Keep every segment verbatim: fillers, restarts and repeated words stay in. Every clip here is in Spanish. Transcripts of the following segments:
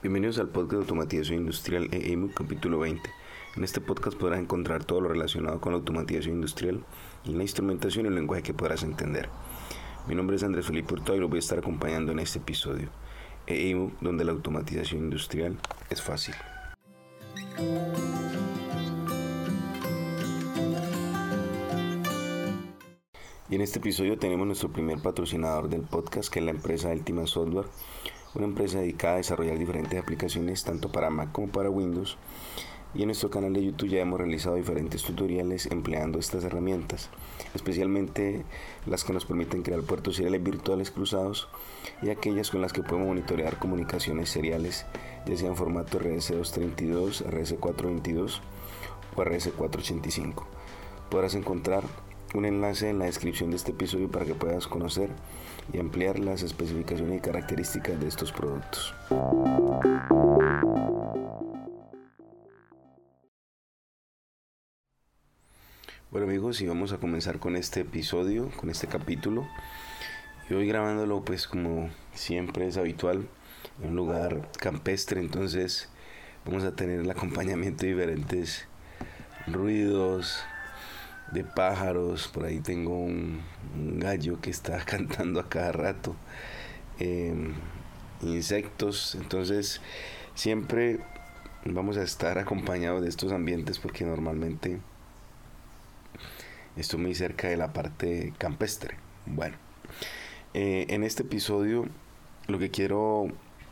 Bienvenidos al podcast de automatización industrial E E M U capítulo veinte. En este podcast podrás encontrar todo lo relacionado con la automatización industrial y la instrumentación y el lenguaje que podrás entender. Mi nombre es Andrés Felipe Hurtado y lo voy a estar acompañando en este episodio. E E M U, donde la automatización industrial es fácil. Y en este episodio tenemos nuestro primer patrocinador del podcast, que es la empresa Ultima Software, una empresa dedicada a desarrollar diferentes aplicaciones tanto para Mac como para Windows. Y en nuestro canal de YouTube ya hemos realizado diferentes tutoriales empleando estas herramientas, especialmente las que nos permiten crear puertos seriales virtuales cruzados y aquellas con las que podemos monitorear comunicaciones seriales, ya sea en formato R S doscientos treinta y dos, R S cuatrocientos veintidós o R S cuatrocientos ochenta y cinco. Podrás encontrar un enlace en la descripción de este episodio para que puedas conocer y ampliar las especificaciones y características de estos productos. Bueno amigos, y vamos a comenzar con este episodio, con este capítulo. Y hoy grabándolo pues como siempre es habitual, en un lugar campestre, entonces vamos a tener el acompañamiento de diferentes ruidos, de pájaros. Por ahí tengo un, un gallo que está cantando a cada rato, eh, insectos, entonces siempre vamos a estar acompañados de estos ambientes porque normalmente estoy muy cerca de la parte campestre. Bueno, eh, en este episodio lo que quiero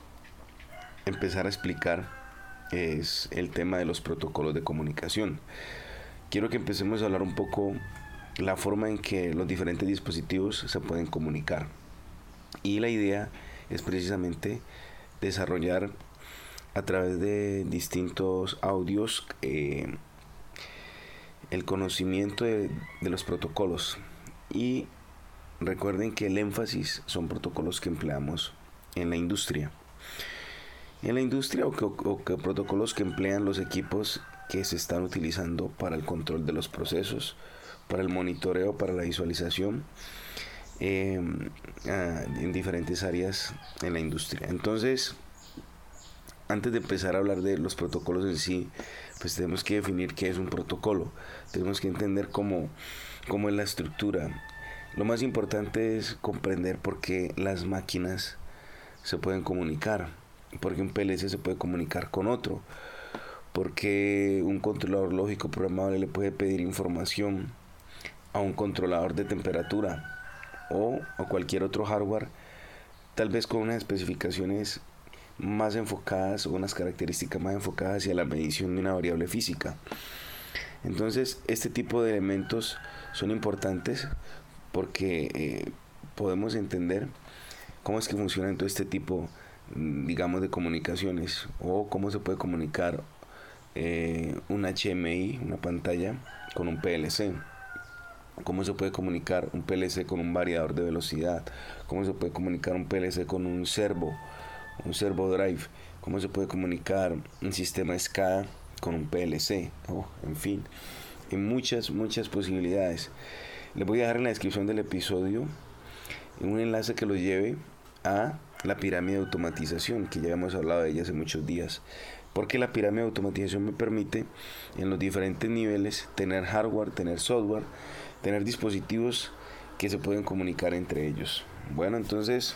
empezar a explicar es el tema de los protocolos de comunicación. Quiero que empecemos a hablar un poco la forma en que los diferentes dispositivos se pueden comunicar. Y la idea es precisamente desarrollar a través de distintos audios eh, el conocimiento de, de los protocolos. Y recuerden que el énfasis son protocolos que empleamos en la industria. En la industria o que, o que protocolos que emplean los equipos que se están utilizando para el control de los procesos, para el monitoreo, para la visualización eh, en diferentes áreas en la industria. Entonces, antes de empezar a hablar de los protocolos en sí, pues tenemos que definir qué es un protocolo. Tenemos que entender cómo, cómo es la estructura. Lo más importante es comprender por qué las máquinas se pueden comunicar, porque un P L C se puede comunicar con otro, porque un controlador lógico programable le puede pedir información a un controlador de temperatura o a cualquier otro hardware, tal vez con unas especificaciones más enfocadas o unas características más enfocadas hacia la medición de una variable física. Entonces, este tipo de elementos son importantes porque eh, podemos entender cómo es que funciona todo este tipo, digamos, de comunicaciones, o cómo se puede comunicar Eh, un H M I, una pantalla, con un P L C. Cómo se puede comunicar un P L C con un variador de velocidad. Cómo se puede comunicar un P L C con un servo, un servo drive. Cómo se puede comunicar un sistema SCADA con un P L C. Oh, en fin, hay muchas, muchas posibilidades. Les voy a dejar en la descripción del episodio un enlace que los lleve a la pirámide de automatización, que ya hemos hablado de ella hace muchos días. Porque la pirámide de automatización me permite en los diferentes niveles tener hardware, tener software, tener dispositivos que se pueden comunicar entre ellos. Bueno, entonces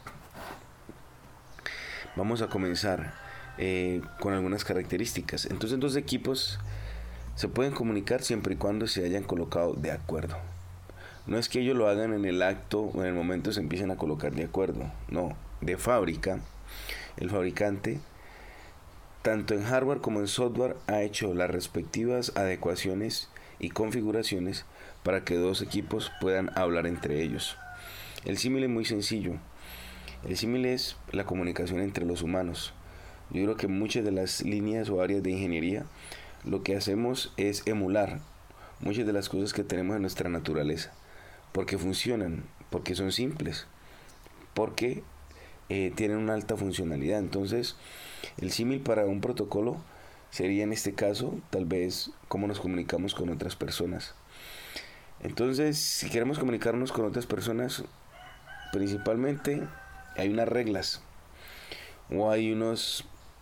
vamos a comenzar eh, con algunas características. Entonces, dos equipos se pueden comunicar siempre y cuando se hayan colocado de acuerdo. No es que ellos lo hagan en el acto o en el momento se empiecen a colocar de acuerdo. No, de fábrica, el fabricante, tanto en hardware como en software, ha hecho las respectivas adecuaciones y configuraciones para que dos equipos puedan hablar entre ellos. El símil es muy sencillo. El símil es la comunicación entre los humanos. Yo creo que muchas de las líneas o áreas de ingeniería lo que hacemos es emular muchas de las cosas que tenemos en nuestra naturaleza, porque funcionan, porque son simples, porque eh, tienen una alta funcionalidad. Entonces, el símil para un protocolo sería en este caso, tal vez, cómo nos comunicamos con otras personas. Entonces, si queremos comunicarnos con otras personas, principalmente hay unas reglas o hay unos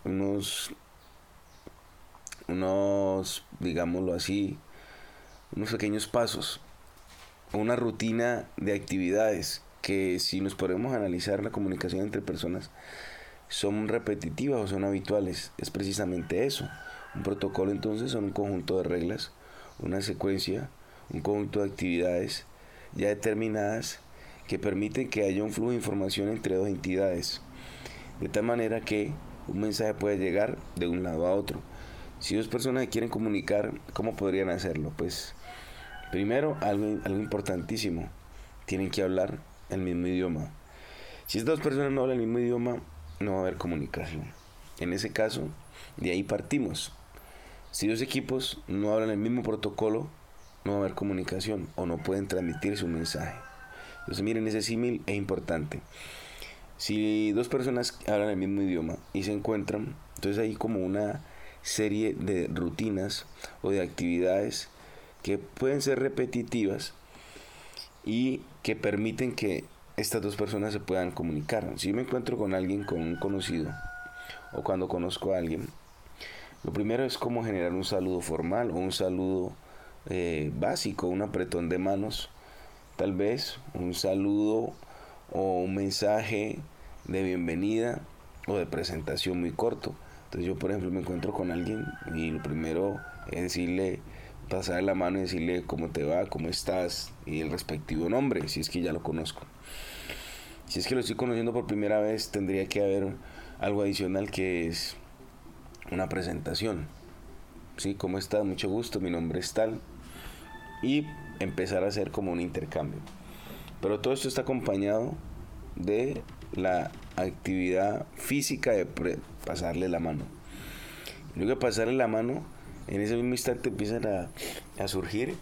unos, unos, digámoslo así, unos pequeños pasos, una rutina de actividades que, si nos podemos analizar la comunicación entre personas, son repetitivas o son habituales. Es precisamente eso. Un protocolo entonces son un conjunto de reglas, una secuencia, un conjunto de actividades ya determinadas que permiten que haya un flujo de información entre dos entidades, de tal manera que un mensaje puede llegar de un lado a otro. Si dos personas quieren comunicar, ¿cómo podrían hacerlo? Pues primero, algo, algo importantísimo, tienen que hablar el mismo idioma. Si estas dos personas no hablan el mismo idioma, no va a haber comunicación. En ese caso, de ahí partimos. Si dos equipos no hablan el mismo protocolo, no va a haber comunicación o no pueden transmitir su mensaje. Entonces miren, ese símil es importante. Si dos personas hablan el mismo idioma y se encuentran, entonces hay como una serie de rutinas o de actividades que pueden ser repetitivas y que permiten que estas dos personas se puedan comunicar. Si yo me encuentro con alguien, con un conocido, o cuando conozco a alguien, lo primero es como generar un saludo formal o un saludo eh, básico, un apretón de manos, tal vez un saludo o un mensaje de bienvenida o de presentación muy corto. Entonces yo, por ejemplo, me encuentro con alguien y lo primero es decirle, pasar la mano y decirle cómo te va, cómo estás y el respectivo nombre, si es que ya lo conozco. Si es que lo estoy conociendo por primera vez, tendría que haber algo adicional, que es una presentación. ¿Sí? ¿Cómo estás? Mucho gusto, mi nombre es tal. Y empezar a hacer como un intercambio. Pero todo esto está acompañado de la actividad física de pre- pasarle la mano. Y luego de pasarle la mano, en ese mismo instante empiezan a, a surgir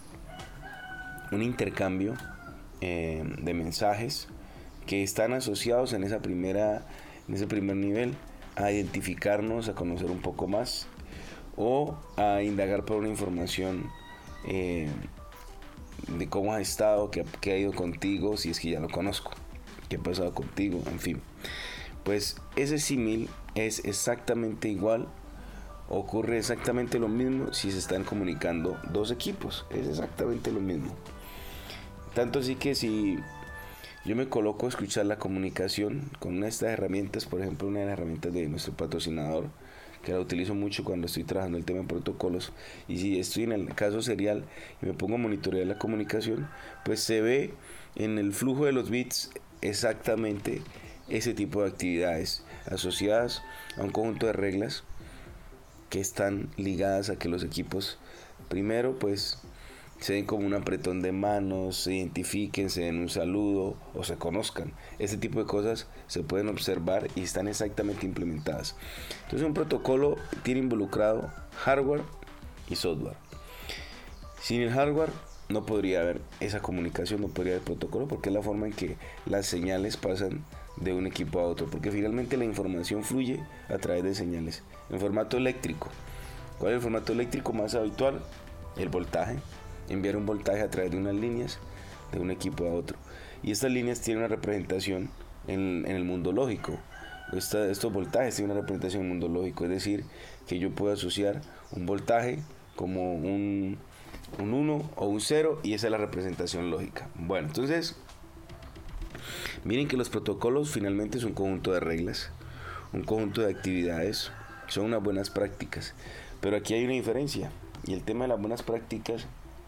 un intercambio eh, de mensajes que están asociados en esa primera, en ese primer nivel, a identificarnos, a conocer un poco más o a indagar por una información eh, de cómo has estado, qué, qué ha ido contigo, si es que ya lo conozco, qué ha pasado contigo, en fin. Pues ese símil es exactamente igual, ocurre exactamente lo mismo si se están comunicando dos equipos, es exactamente lo mismo. Tanto así que si yo me coloco a escuchar la comunicación con una de estas herramientas, por ejemplo, una de las herramientas de nuestro patrocinador, que la utilizo mucho cuando estoy trabajando el tema de protocolos, y si estoy en el caso serial y me pongo a monitorear la comunicación, pues se ve en el flujo de los bits exactamente ese tipo de actividades asociadas a un conjunto de reglas que están ligadas a que los equipos primero pues se den como un apretón de manos, se identifiquen, se den un saludo o se conozcan. Este tipo de cosas se pueden observar y están exactamente implementadas. Entonces un protocolo tiene involucrado hardware y software. Sin el hardware no podría haber esa comunicación, no podría haber protocolo, porque es la forma en que las señales pasan de un equipo a otro, porque finalmente la información fluye a través de señales en formato eléctrico. ¿Cuál es el formato eléctrico más habitual? El voltaje. Enviar un voltaje a través de unas líneas de un equipo a otro, y estas líneas tienen una representación en, en el mundo lógico. Esta, estos voltajes tienen una representación en el mundo lógico, es decir, que yo puedo asociar un voltaje como un un uno o un cero, y esa es la representación lógica. Bueno, entonces miren que los protocolos finalmente son un conjunto de reglas, un conjunto de actividades, son unas buenas prácticas, pero aquí hay una diferencia, y el tema de las buenas prácticas,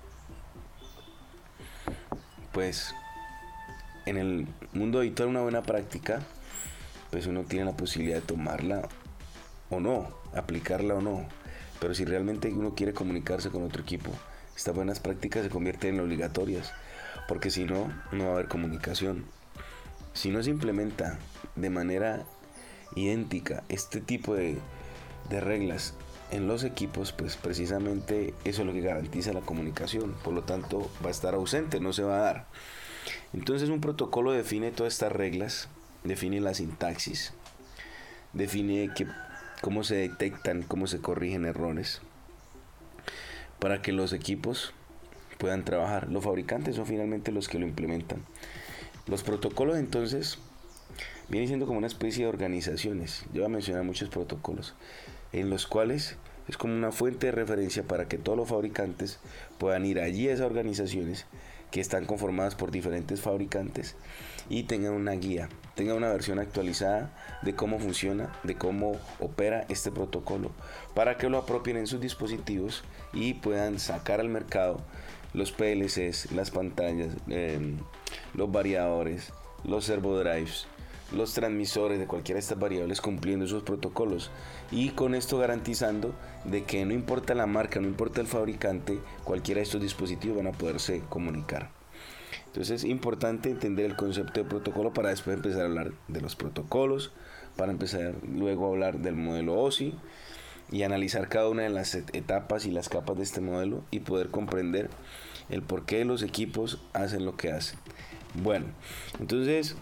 pues en el mundo habitual, una buena práctica, pues uno tiene la posibilidad de tomarla o no, aplicarla o no, pero si realmente uno quiere comunicarse con otro equipo, estas buenas prácticas se convierten en obligatorias, porque si no, no va a haber comunicación. Si no se implementa de manera idéntica este tipo de, de reglas en los equipos, pues precisamente eso es lo que garantiza la comunicación, por lo tanto va a estar ausente, no se va a dar. Entonces un protocolo define todas estas reglas, define la sintaxis, define que, cómo se detectan, cómo se corrigen errores, para que los equipos puedan trabajar. Los fabricantes son finalmente los que lo implementan. Los protocolos entonces viene siendo como una especie de organizaciones. Yo voy a mencionar muchos protocolos, en los cuales es como una fuente de referencia para que todos los fabricantes puedan ir allí a esas organizaciones que están conformadas por diferentes fabricantes y tengan una guía, tengan una versión actualizada de cómo funciona, de cómo opera este protocolo, para que lo apropien en sus dispositivos y puedan sacar al mercado los P L Cs, las pantallas, eh, los variadores, los servodrives, los transmisores de cualquiera de estas variables cumpliendo esos protocolos, y con esto garantizando de que no importa la marca, no importa el fabricante, cualquiera de estos dispositivos van a poderse comunicar. Entonces es importante entender el concepto de protocolo para después empezar a hablar de los protocolos, para empezar luego a hablar del modelo O S I y analizar cada una de las etapas y las capas de este modelo y poder comprender el por qué los equipos hacen lo que hacen. Bueno, entonces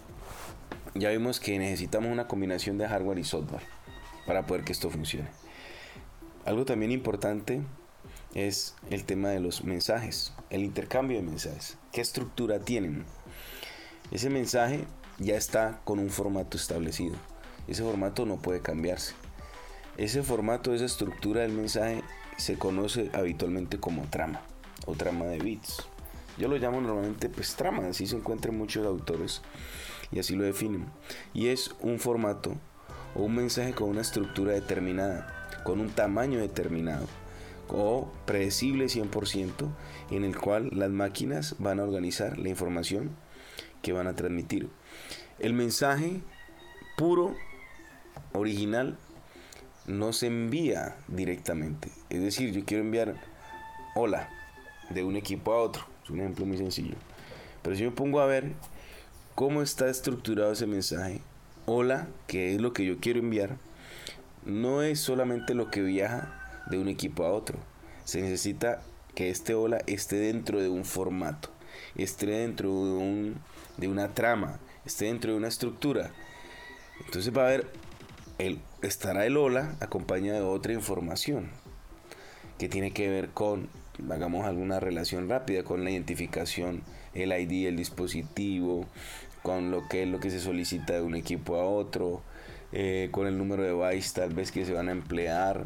ya vimos que necesitamos una combinación de hardware y software para poder que esto funcione. Algo también importante es el tema de los mensajes, el intercambio de mensajes. ¿Qué estructura tienen? Ese mensaje ya está con un formato establecido. Ese formato no puede cambiarse. Ese formato, esa estructura del mensaje se conoce habitualmente como trama o trama de bits. Yo lo llamo normalmente pues trama, así se encuentran muchos autores y así lo definen. Y es un formato o un mensaje con una estructura determinada, con un tamaño determinado o predecible cien por ciento, en el cual las máquinas van a organizar la información que van a transmitir. El mensaje puro, original, no se envía directamente. Es decir, yo quiero enviar hola de un equipo a otro. Es un ejemplo muy sencillo. Pero si me pongo a ver cómo está estructurado ese mensaje, hola, que es lo que yo quiero enviar, no es solamente lo que viaja de un equipo a otro. Se necesita que este hola esté dentro de un formato, esté dentro de, un, de una trama, esté dentro de una estructura. Entonces va a haber el, estará el hola acompañado de otra información que tiene que ver con, hagamos alguna relación rápida con la identificación, el I D, el dispositivo, con lo que es lo que se solicita de un equipo a otro, eh, con el número de bytes tal vez que se van a emplear,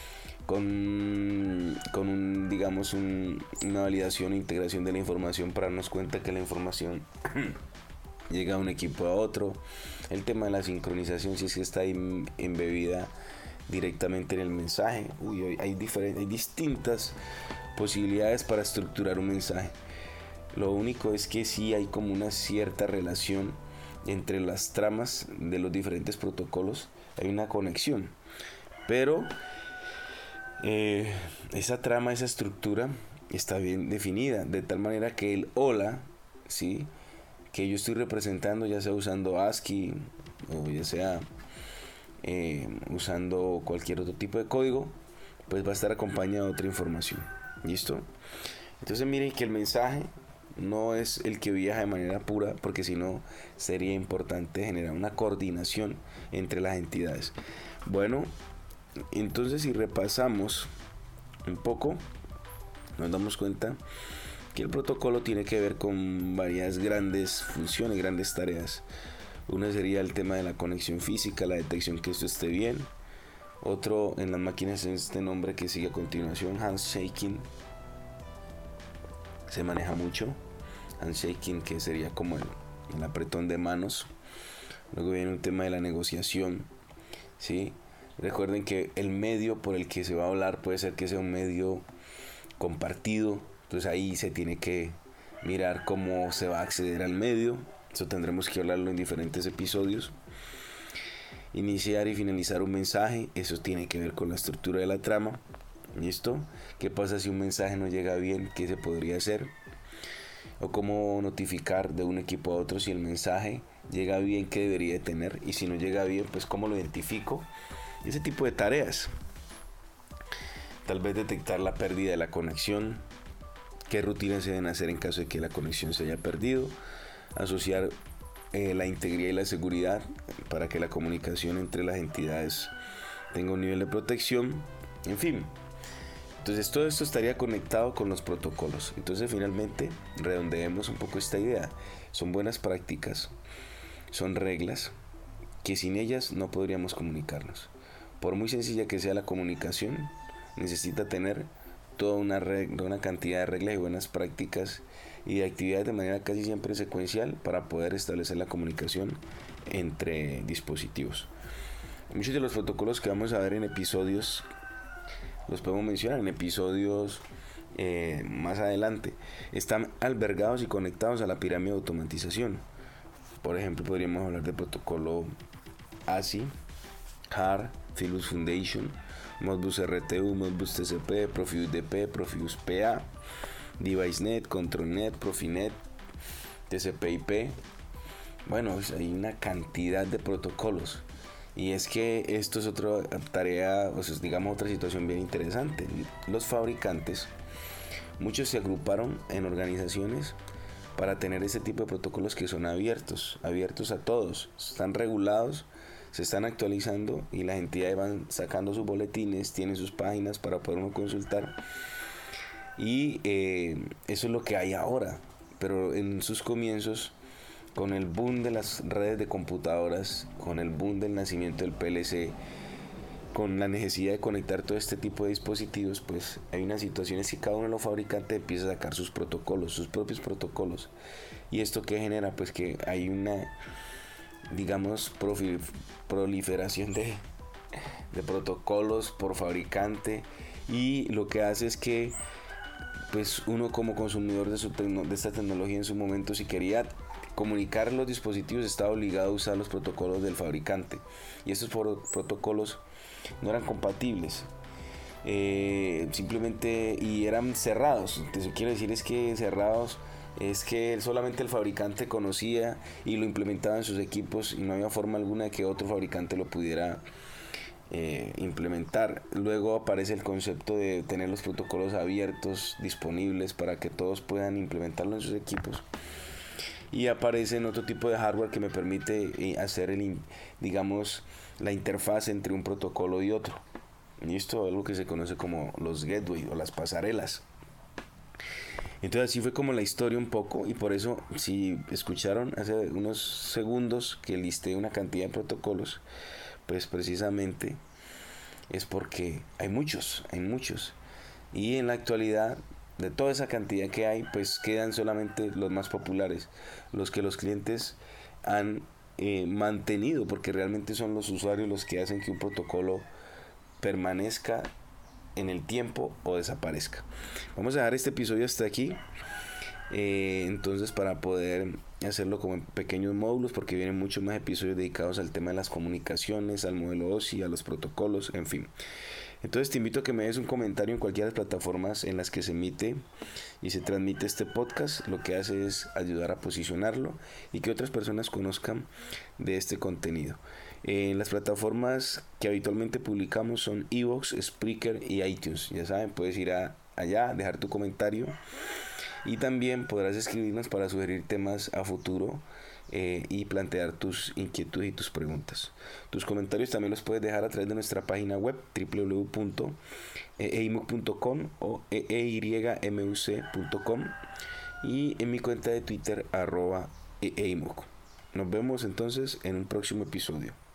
con, con un, digamos un, una validación e integración de la información para darnos cuenta que la información llega a un equipo a otro, el tema de la sincronización, si es que está embebida directamente en el mensaje. Uy, hay, hay, diferentes, hay distintas posibilidades para estructurar un mensaje. Lo único es que sí hay como una cierta relación entre las tramas de los diferentes protocolos, hay una conexión, pero eh, esa trama, esa estructura está bien definida, de tal manera que el hola, ¿sí?, que yo estoy representando, ya sea usando ASCII o ya sea eh, usando cualquier otro tipo de código, pues va a estar acompañado de otra información. ¿Listo? Entonces miren que el mensaje no es el que viaja de manera pura, porque si no sería importante generar una coordinación entre las entidades. Bueno, entonces si repasamos un poco, nos damos cuenta que el protocolo tiene que ver con varias grandes funciones, grandes tareas. Una sería el tema de la conexión física, la detección que esto esté bien. Otro en las máquinas es este nombre que sigue a continuación, handshaking. Se maneja mucho. Handshaking, que sería como el, el apretón de manos. Luego viene un tema de la negociación, ¿sí? Recuerden que el medio por el que se va a hablar puede ser que sea un medio compartido. Entonces ahí se tiene que mirar cómo se va a acceder al medio. Eso tendremos que hablarlo en diferentes episodios. Iniciar y finalizar un mensaje, eso tiene que ver con la estructura de la trama. ¿Listo? ¿Qué pasa si un mensaje no llega bien? ¿Qué se podría hacer? O cómo notificar de un equipo a otro si el mensaje llega bien, ¿qué debería de tener? Y si no llega bien, pues cómo lo identifico. Ese tipo de tareas. Tal vez detectar la pérdida de la conexión. ¿Qué rutinas se deben hacer en caso de que la conexión se haya perdido? Asociar eh, la integridad y la seguridad para que la comunicación entre las entidades tenga un nivel de protección. En fin. Entonces todo esto estaría conectado con los protocolos. Entonces finalmente redondeemos un poco esta idea. Son buenas prácticas son reglas que sin ellas no podríamos comunicarnos. Por muy sencilla que sea la comunicación, necesita tener toda una, regla, una cantidad de reglas y buenas prácticas y de actividades de manera casi siempre secuencial para poder establecer la comunicación entre dispositivos. Muchos de los protocolos que vamos a ver en episodios los podemos mencionar en episodios eh, más adelante. Están albergados y conectados a la pirámide de automatización. Por ejemplo, podríamos hablar del protocolo A S I, H A R, Philips Foundation, Modbus R T U, Modbus T C P, Profibus D P, Profibus P A, DeviceNet, ControlNet, Profinet, T C P I P. Bueno, hay una cantidad de protocolos. Y es que esto es otra tarea, o sea, digamos otra situación bien interesante. Los fabricantes, muchos se agruparon en organizaciones para tener ese tipo de protocolos que son abiertos, abiertos a todos, están regulados, se están actualizando y las entidades van sacando sus boletines, tienen sus páginas para poder uno consultar. Y eh, eso es lo que hay ahora, pero en sus comienzos, con el boom de las redes de computadoras, con el boom del nacimiento del P L C, con la necesidad de conectar todo este tipo de dispositivos, pues hay unas situaciones que cada uno de los fabricantes empieza a sacar sus protocolos, sus propios protocolos. ¿Y esto qué genera? Pues que hay una, digamos, proliferación de, de protocolos por fabricante, y lo que hace es que pues uno como consumidor de, su tecno, de esta tecnología en su momento, si quería comunicar los dispositivos, estaba obligado a usar los protocolos del fabricante, y estos protocolos no eran compatibles, eh, simplemente, y eran cerrados. Entonces, quiero decir es que cerrados es que solamente el fabricante conocía y lo implementaba en sus equipos, y no había forma alguna de que otro fabricante lo pudiera eh, implementar. Luego aparece el concepto de tener los protocolos abiertos, disponibles para que todos puedan implementarlo en sus equipos. Y aparece en otro tipo de hardware que me permite hacer el, digamos, la interfaz entre un protocolo y otro. Y esto es algo que se conoce como los gateway o las pasarelas. Entonces así fue como la historia un poco, y por eso si escucharon hace unos segundos que listé una cantidad de protocolos, pues precisamente es porque hay muchos, hay muchos. Y en la actualidad, de toda esa cantidad que hay, pues quedan solamente los más populares, los que los clientes han eh, mantenido, porque realmente son los usuarios los que hacen que un protocolo permanezca en el tiempo o desaparezca. Vamos a dejar este episodio hasta aquí, eh, entonces para poder hacerlo como en pequeños módulos, porque vienen muchos más episodios dedicados al tema de las comunicaciones, al modelo O S I, a los protocolos, en fin. Entonces te invito a que me des un comentario en cualquiera de las plataformas en las que se emite y se transmite este podcast. Lo que hace es ayudar a posicionarlo y que otras personas conozcan de este contenido. Eh, las plataformas que habitualmente publicamos son iVoox, Spreaker y iTunes. Ya saben, puedes ir a, allá, dejar tu comentario, y también podrás escribirnos para sugerir temas a futuro. Eh, y plantear tus inquietudes y tus preguntas. Tus comentarios también los puedes dejar a través de nuestra página web doble u doble u doble u punto e i m u c punto com o e y m u c punto com, y en mi cuenta de Twitter arroba e i m u c. Nos vemos entonces en un próximo episodio.